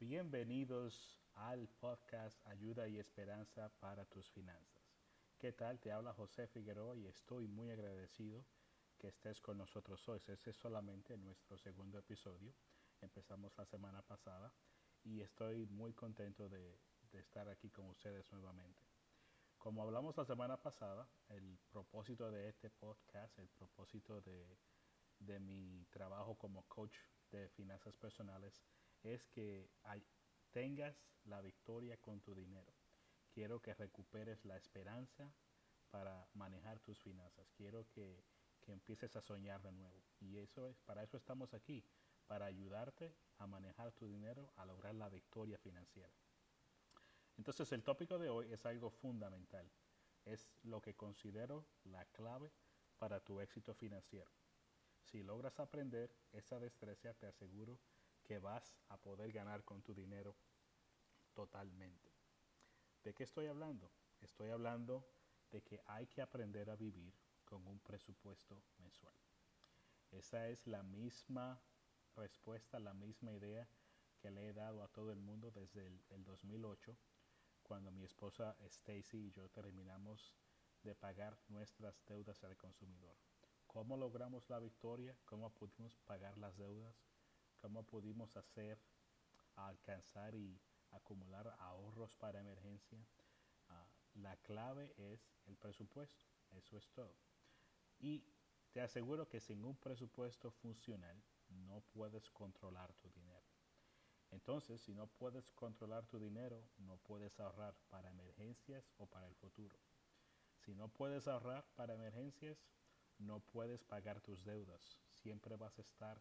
Bienvenidos al podcast Ayuda y Esperanza para tus finanzas. ¿Qué tal? Te habla José Figueroa y estoy muy agradecido que estés con nosotros hoy. Este es solamente nuestro segundo episodio. Empezamos la semana pasada y estoy muy contento de estar aquí con ustedes nuevamente. Como hablamos la semana pasada, el propósito de este podcast, el propósito de mi trabajo como coach de finanzas personales es que tengas la victoria con tu dinero. Quiero que recuperes la esperanza para manejar tus finanzas. Quiero que empieces a soñar de nuevo. Y para eso estamos aquí, para ayudarte a manejar tu dinero, a lograr la victoria financiera. Entonces el tópico de hoy es algo fundamental. Es lo que considero la clave para tu éxito financiero. Si logras aprender esa destreza, te aseguro que vas a poder ganar con tu dinero totalmente. ¿De qué estoy hablando? Estoy hablando de que hay que aprender a vivir con un presupuesto mensual. Esa es la misma respuesta, la misma idea que le he dado a todo el mundo desde el 2008, cuando mi esposa Stacy y yo terminamos de pagar nuestras deudas al consumidor. ¿Cómo logramos la victoria? ¿Cómo pudimos pagar las deudas? ¿Cómo pudimos alcanzar y acumular ahorros para emergencia? La clave es el presupuesto, eso es todo. Y te aseguro que sin un presupuesto funcional no puedes controlar tu dinero. Entonces, si no puedes controlar tu dinero, no puedes ahorrar para emergencias o para el futuro. Si no puedes ahorrar para emergencias, no puedes pagar tus deudas. Siempre vas a estar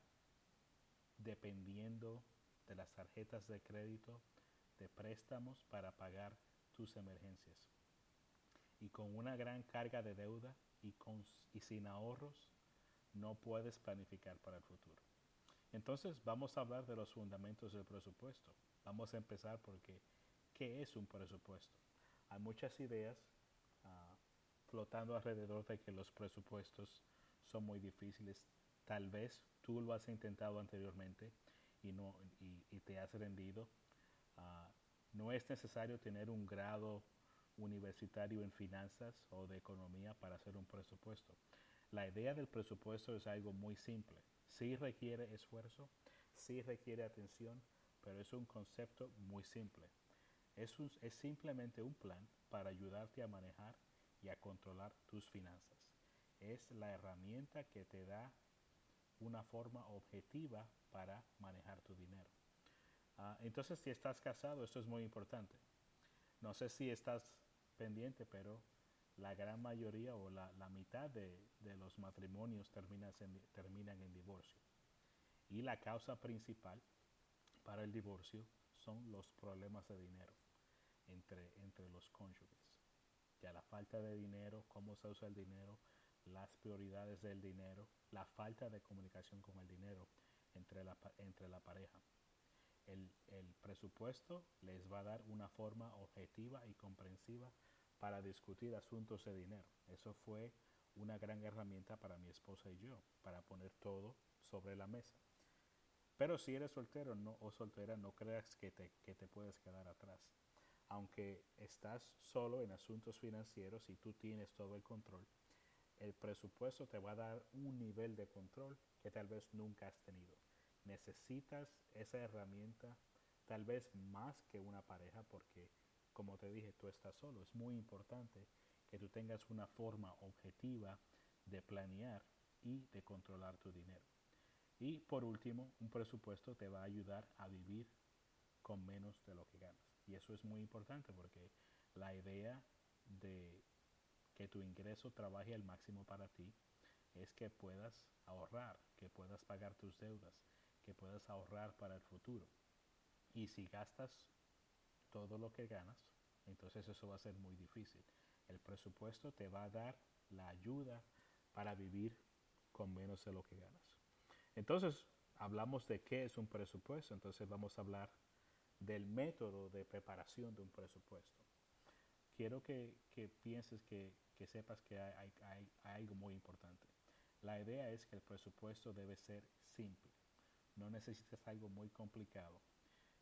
dependiendo de las tarjetas de crédito, de préstamos para pagar tus emergencias. Y con una gran carga de deuda y sin ahorros, no puedes planificar para el futuro. Entonces vamos a hablar de los fundamentos del presupuesto. Vamos a empezar porque ¿qué es un presupuesto? Hay muchas ideas uh, flotando alrededor de que los presupuestos son muy difíciles. Tal vez tú lo has intentado anteriormente y te has rendido. Uh, no es necesario tener un grado universitario en finanzas o de economía para hacer un presupuesto. La idea del presupuesto es algo muy simple. Sí requiere esfuerzo, sí requiere atención, pero es un concepto muy simple. Es simplemente un plan para ayudarte a manejar y a controlar tus finanzas. Es la herramienta que te da una forma objetiva para manejar tu dinero. Entonces, si estás casado, esto es muy importante. No sé si estás pendiente, pero la gran mayoría o la mitad de los matrimonios terminan en divorcio. Y la causa principal para el divorcio son los problemas de dinero entre los cónyuges. Ya la falta de dinero, cómo se usa el dinero, las prioridades del dinero, la falta de comunicación con el dinero entre la pareja. El presupuesto les va a dar una forma objetiva y comprensiva para discutir asuntos de dinero. Eso fue una gran herramienta para mi esposa y yo, para poner todo sobre la mesa. Pero si eres soltero o soltera, no creas que te puedes quedar atrás. Aunque estás solo en asuntos financieros y tú tienes todo el control, el presupuesto te va a dar un nivel de control que tal vez nunca has tenido. Necesitas esa herramienta tal vez más que una pareja porque, como te dije, tú estás solo. Es muy importante que tú tengas una forma objetiva de planear y de controlar tu dinero. Y por último, un presupuesto te va a ayudar a vivir con menos de lo que ganas. Y eso es muy importante porque la idea de que tu ingreso trabaje al máximo para ti es que puedas ahorrar, que puedas pagar tus deudas, que puedas ahorrar para el futuro. Y si gastas todo lo que ganas, entonces eso va a ser muy difícil. El presupuesto te va a dar la ayuda para vivir con menos de lo que ganas. Entonces, hablamos de qué es un presupuesto, entonces vamos a hablar del método de preparación de un presupuesto. Quiero que pienses que sepas que hay algo muy importante. La idea es que el presupuesto debe ser simple. No necesitas algo muy complicado.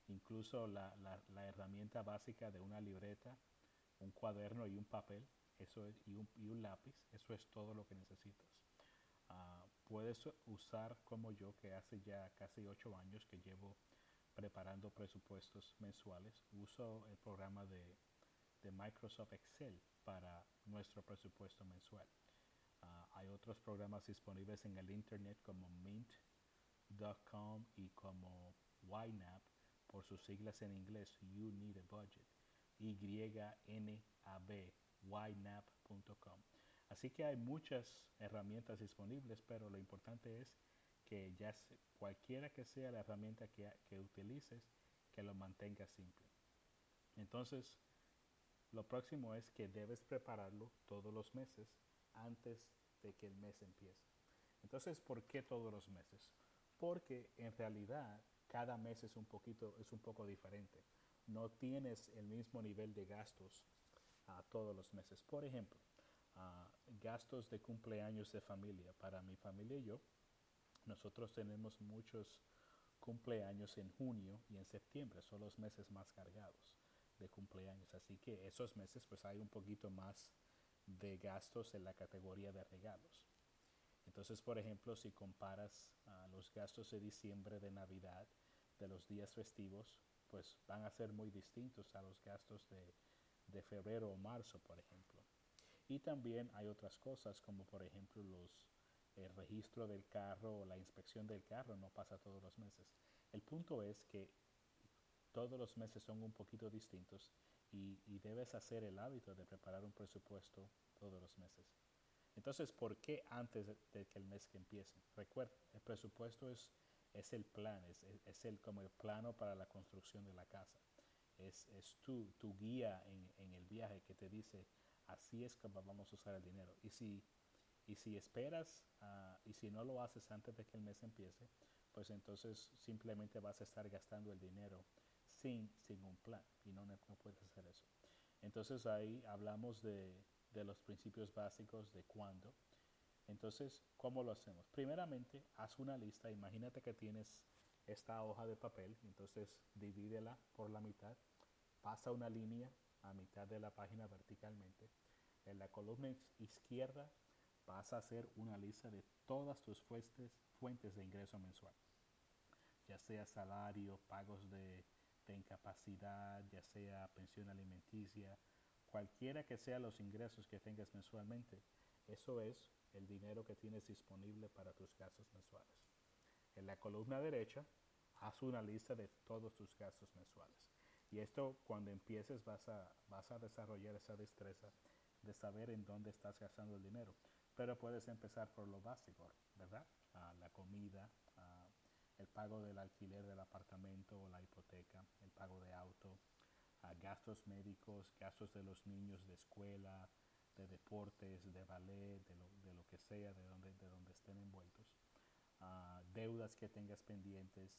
Incluso la herramienta básica de una libreta, un cuaderno y un papel, y un lápiz, eso es todo lo que necesitas. Puedes usar como yo, que hace ya casi 8 años que llevo preparando presupuestos mensuales, uso el programa de Microsoft Excel para nuestro presupuesto mensual. Hay otros programas disponibles en el internet como Mint.com y como YNAB, por sus siglas en inglés, You Need a Budget, YNAB, YNAB.com. Así que hay muchas herramientas disponibles, pero lo importante es que cualquiera que sea la herramienta que utilices, que lo mantenga simple. Entonces, lo próximo es que debes prepararlo todos los meses antes de que el mes empiece. Entonces, ¿por qué todos los meses? Porque en realidad cada mes es un poco diferente. No tienes el mismo nivel de gastos todos los meses. Por ejemplo, gastos de cumpleaños de familia. Para mi familia y yo, nosotros tenemos muchos cumpleaños en junio y en septiembre. Son los meses más cargados de cumpleaños. Así que esos meses pues hay un poquito más de gastos en la categoría de regalos. Entonces, por ejemplo, si comparas los gastos de diciembre, de Navidad, de los días festivos, pues van a ser muy distintos a los gastos de febrero o marzo, por ejemplo. Y también hay otras cosas como por ejemplo el registro del carro o la inspección del carro no pasa todos los meses. El punto es que todos los meses son un poquito distintos y debes hacer el hábito de preparar un presupuesto todos los meses. Entonces, ¿por qué antes de que el mes que empiece? Recuerda, el presupuesto es el plan, como el plano para la construcción de la casa. Es tu guía en el viaje que te dice, así es como vamos a usar el dinero. Y si esperas y si no lo haces antes de que el mes empiece, pues entonces simplemente vas a estar gastando el dinero sin un plan y no puedes hacer eso. Entonces ahí hablamos de los principios básicos de cuándo. Entonces, ¿cómo lo hacemos? Primeramente, haz una lista. Imagínate que tienes esta hoja de papel, entonces divídela por la mitad, pasa una línea a mitad de la página verticalmente. En la columna izquierda vas a hacer una lista de todas tus fuentes de ingreso mensual, ya sea salario, pagos de incapacidad, ya sea pensión alimenticia, cualquiera que sean los ingresos que tengas mensualmente. Eso es el dinero que tienes disponible para tus gastos mensuales. En la columna derecha, haz una lista de todos tus gastos mensuales. Y esto, cuando empieces, vas a desarrollar esa destreza de saber en dónde estás gastando el dinero. Pero puedes empezar por lo básico, ¿verdad? La comida, el pago del alquiler del apartamento o la hipoteca, el pago de auto, gastos médicos, gastos de los niños de escuela, de deportes, de ballet, de lo que sea, de donde estén envueltos. Deudas que tengas pendientes,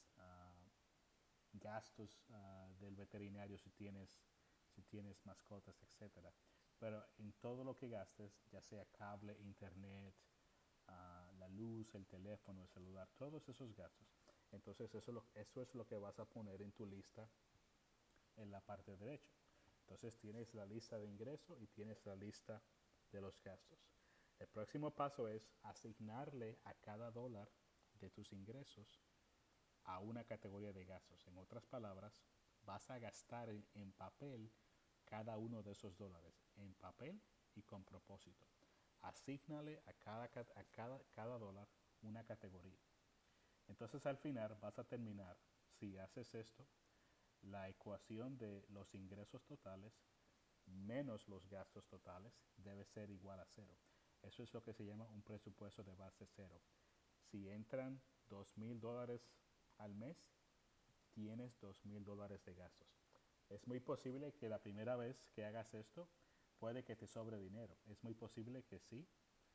gastos del veterinario si tienes mascotas, etcétera. Pero en todo lo que gastes, ya sea cable, internet, la luz, el teléfono, el celular, todos esos gastos. Entonces eso es lo que vas a poner en tu lista en la parte derecha. Entonces tienes la lista de ingresos y tienes la lista de los gastos. El próximo paso es asignarle a cada dólar de tus ingresos a una categoría de gastos. En otras palabras, vas a gastar en papel cada uno de esos dólares, en papel y con propósito. Asígnale a cada dólar una categoría. Entonces al final vas a terminar, si haces esto, la ecuación de los ingresos totales menos los gastos totales debe ser igual a cero. Eso es lo que se llama un presupuesto de base cero. Si entran $2,000 al mes, tienes $2,000 de gastos. Es muy posible que la primera vez que hagas esto, puede que te sobre dinero. Es muy posible que sí,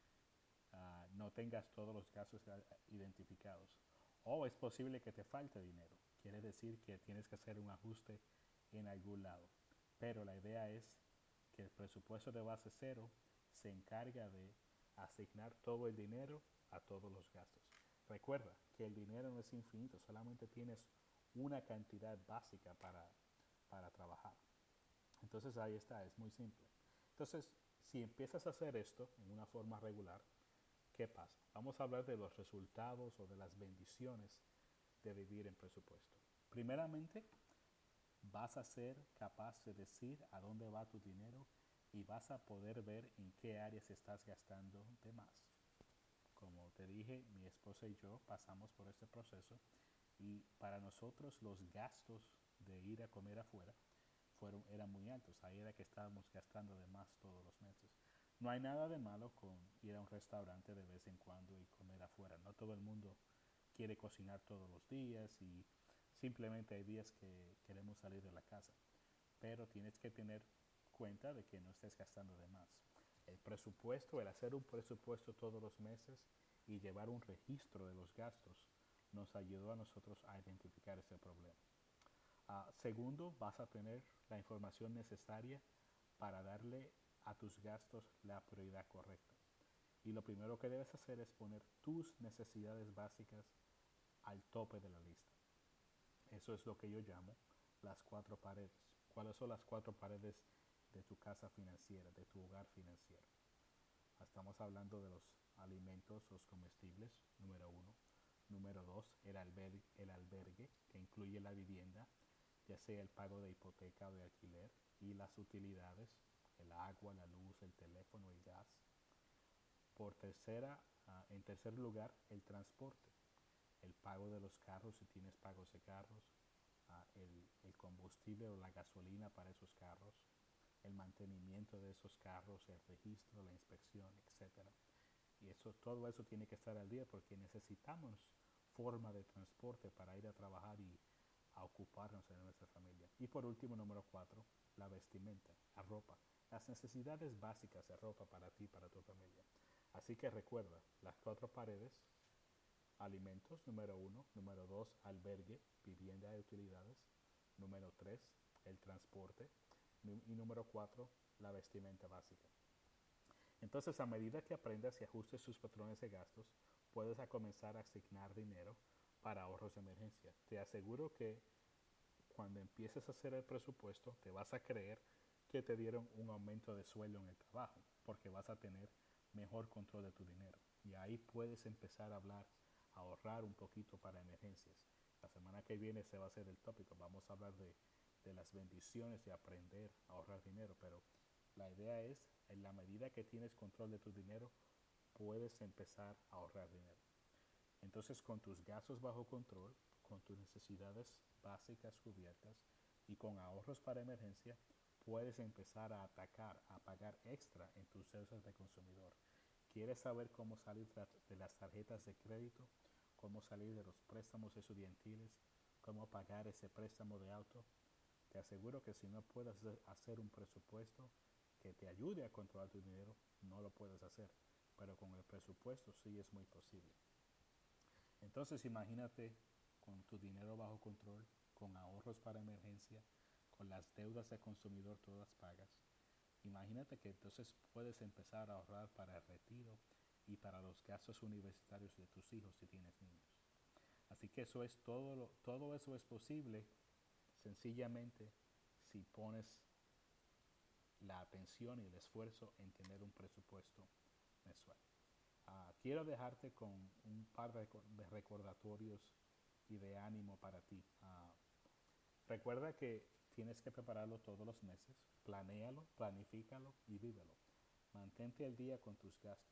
no tengas todos los gastos identificados. O es posible que te falte dinero. Quiere decir que tienes que hacer un ajuste en algún lado. Pero la idea es que el presupuesto de base cero se encarga de asignar todo el dinero a todos los gastos. Recuerda que el dinero no es infinito, solamente tienes una cantidad básica para trabajar. Entonces ahí está, es muy simple. Entonces, si empiezas a hacer esto en una forma regular, ¿qué pasa? Vamos a hablar de los resultados o de las bendiciones de vivir en presupuesto. Primeramente, vas a ser capaz de decir a dónde va tu dinero y vas a poder ver en qué áreas estás gastando de más. Como te dije, mi esposa y yo pasamos por este proceso y para nosotros los gastos de ir a comer afuera eran muy altos. Ahí era que estábamos gastando de más todos los meses. No hay nada de malo con ir a un restaurante de vez en cuando y comer afuera. No todo el mundo quiere cocinar todos los días y simplemente hay días que queremos salir de la casa. Pero tienes que tener cuenta de que no estés gastando de más. El presupuesto, el hacer un presupuesto todos los meses y llevar un registro de los gastos nos ayudó a nosotros a identificar ese problema. Segundo, vas a tener la información necesaria para darle a tus gastos la prioridad correcta. Y lo primero que debes hacer es poner tus necesidades básicas al tope de la lista. Eso es lo que yo llamo las 4 paredes. ¿Cuáles son las 4 paredes de tu casa financiera, de tu hogar financiero? Estamos hablando de los alimentos, los comestibles, número 1. Número 2, el albergue, que incluye la vivienda, ya sea el pago de hipoteca o de alquiler, y las utilidades, el agua, la luz, el teléfono, el gas. En tercer lugar, el transporte, el pago de los carros si tienes pagos de carros, el combustible o la gasolina para esos carros, el mantenimiento de esos carros, el registro, la inspección, etcétera. Y todo eso tiene que estar al día porque necesitamos forma de transporte para ir a trabajar y a ocuparnos de nuestra familia. Y por último, número 4, la vestimenta, la ropa, las necesidades básicas de ropa para ti y para tu familia. Así que recuerda, las 4 paredes: alimentos, número 1; número 2, albergue, vivienda y utilidades; número 3, el transporte; y número 4, la vestimenta básica. Entonces, a medida que aprendas y ajustes tus patrones de gastos, puedes comenzar a asignar dinero para ahorros de emergencia. Te aseguro que cuando empieces a hacer el presupuesto, te vas a creer que te dieron un aumento de sueldo en el trabajo, porque vas a tener mejor control de tu dinero. Y ahí puedes empezar a ahorrar un poquito para emergencias. La semana que viene se va a hacer el tópico. Vamos a hablar de las bendiciones de aprender a ahorrar dinero, pero la idea es, en la medida que tienes control de tu dinero, puedes empezar a ahorrar dinero. Entonces, con tus gastos bajo control, con tus necesidades básicas cubiertas y con ahorros para emergencia, puedes empezar a pagar extra en tus deudas de consumidor. ¿Quieres saber cómo salir de las tarjetas de crédito? ¿Cómo salir de los préstamos estudiantiles? ¿Cómo pagar ese préstamo de auto? Te aseguro que si no puedes hacer un presupuesto que te ayude a controlar tu dinero, no lo puedes hacer. Pero con el presupuesto sí es muy posible. Entonces imagínate con tu dinero bajo control, con ahorros para emergencia, con las deudas de consumidor todas pagas. Imagínate que entonces puedes empezar a ahorrar para el retiro y para los gastos universitarios de tus hijos si tienes niños. Así que eso es todo eso es posible sencillamente si pones la atención y el esfuerzo en tener un presupuesto mensual. Quiero dejarte con un par de recordatorios y de ánimo para ti. Recuerda que tienes que prepararlo todos los meses. Planéalo, planifícalo y vívelo. Mantente al día con tus gastos.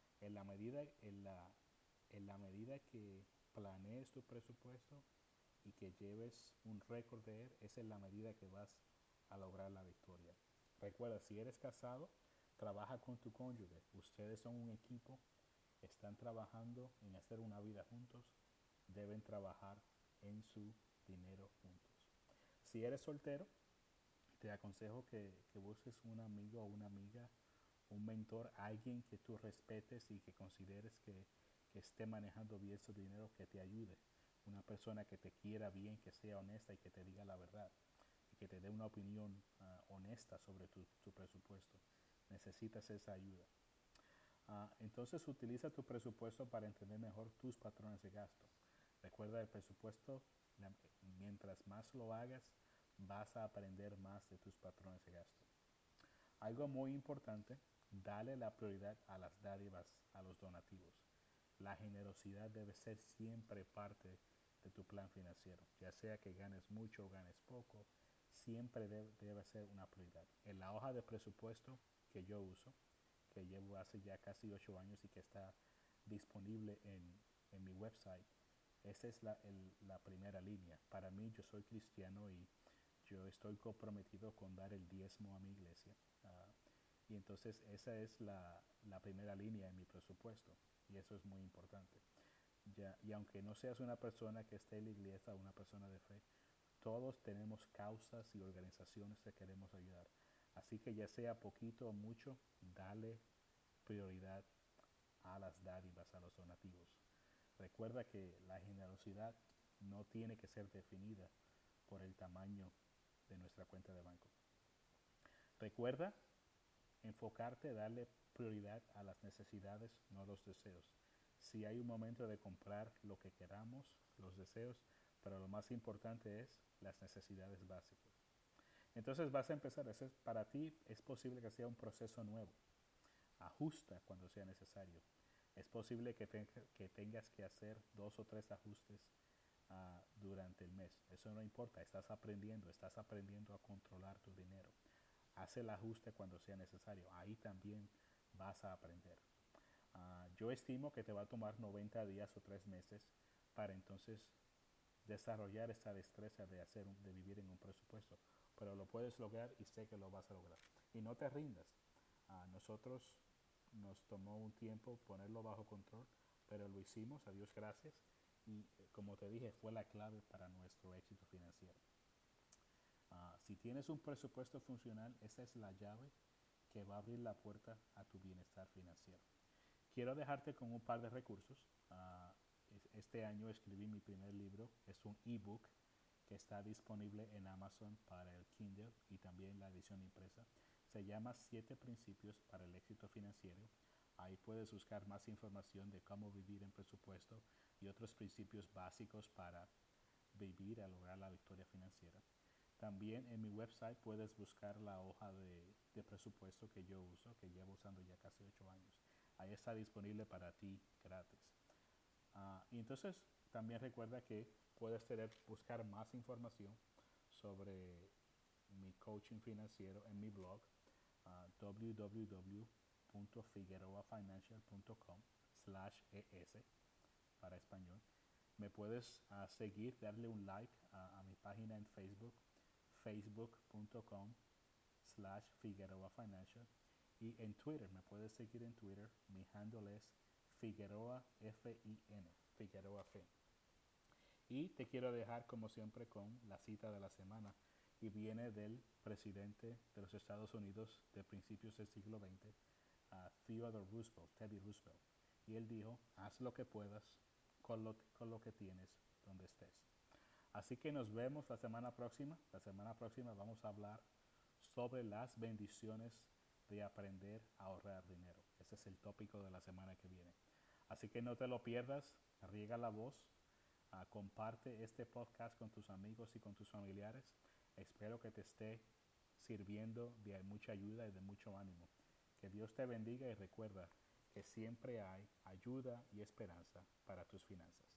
En la medida que planees tu presupuesto y que lleves un récord de él, es en la medida que vas a lograr la victoria. Recuerda, si eres casado, trabaja con tu cónyuge. Ustedes son un equipo, están trabajando en hacer una vida juntos, deben trabajar en su dinero juntos. Si eres soltero, te aconsejo que busques un amigo o una amiga, un mentor, alguien que tú respetes y que consideres que esté manejando bien su dinero, que te ayude. Una persona que te quiera bien, que sea honesta y que te diga la verdad y que te dé una opinión honesta sobre tu presupuesto. Necesitas esa ayuda. Entonces utiliza tu presupuesto para entender mejor tus patrones de gasto. Recuerda, el presupuesto mientras más lo hagas, vas a aprender más de tus patrones de gasto. Algo muy importante, dale la prioridad a las dádivas, a los donativos. La generosidad debe ser siempre parte de tu plan financiero, ya sea que ganes mucho o ganes poco, siempre debe ser una prioridad. En la hoja de presupuesto que yo uso, que llevo hace ya casi 8 años y que está disponible en mi website, esa es la primera línea. Para mí, yo soy cristiano y yo estoy comprometido con dar el diezmo a mi iglesia. Y entonces esa es la primera línea en mi presupuesto. Y eso es muy importante. Y aunque no seas una persona que esté en la iglesia o una persona de fe, todos tenemos causas y organizaciones que queremos ayudar. Así que ya sea poquito o mucho, dale prioridad a las dádivas, a los donativos. Recuerda que la generosidad no tiene que ser definida por el tamaño de nuestra cuenta de banco. Recuerda enfocarte, darle prioridad a las necesidades, no a los deseos. Si hay un momento de comprar lo que queramos, los deseos, pero lo más importante es las necesidades básicas. Entonces vas a empezar, para ti es posible que sea un proceso nuevo. Ajusta cuando sea necesario. Es posible que tengas que hacer 2 o 3 ajustes durante el mes. Eso no importa, estás aprendiendo a controlar tu dinero. Haz el ajuste cuando sea necesario. Ahí también vas a aprender. Yo estimo que te va a tomar 90 días o 3 meses para entonces desarrollar esta destreza de vivir en un presupuesto. Pero lo puedes lograr y sé que lo vas a lograr. Y no te rindas. A nosotros nos tomó un tiempo ponerlo bajo control, pero lo hicimos, a Dios gracias. Y como te dije, fue la clave para nuestro éxito financiero. Si tienes un presupuesto funcional, esa es la llave que va a abrir la puerta a tu bienestar financiero. Quiero dejarte con un par de recursos. Este año escribí mi primer libro, es un ebook que está disponible en Amazon para el Kindle y también la edición impresa. Se llama 7 principios para el éxito financiero. Ahí puedes buscar más información de cómo vivir en presupuesto y otros principios básicos para vivir a lograr la victoria financiera. También en mi website puedes buscar la hoja de presupuesto que yo uso, que llevo usando ya casi 8 años. Ahí está disponible para ti gratis. Y entonces también recuerda que puedes buscar más información sobre mi coaching financiero en mi blog www.figueroafinancial.com/es para español. Me puedes seguir, darle un like a mi página en Facebook, facebook.com/Figueroa Financial. Y en Twitter, me puedes seguir en Twitter. Mi handle es Figueroa Fin, Figueroa Fin. Y te quiero dejar como siempre con la cita de la semana. Y viene del presidente de los Estados Unidos de principios del siglo XX, Theodore Roosevelt, Teddy Roosevelt. Y él dijo, haz lo que puedas con lo que tienes donde estés. Así que nos vemos la semana próxima. La semana próxima vamos a hablar sobre las bendiciones de aprender a ahorrar dinero. Ese es el tópico de la semana que viene. Así que no te lo pierdas, riega la voz, comparte este podcast con tus amigos y con tus familiares. Espero que te esté sirviendo de mucha ayuda y de mucho ánimo. Que Dios te bendiga y recuerda que siempre hay ayuda y esperanza para tus finanzas.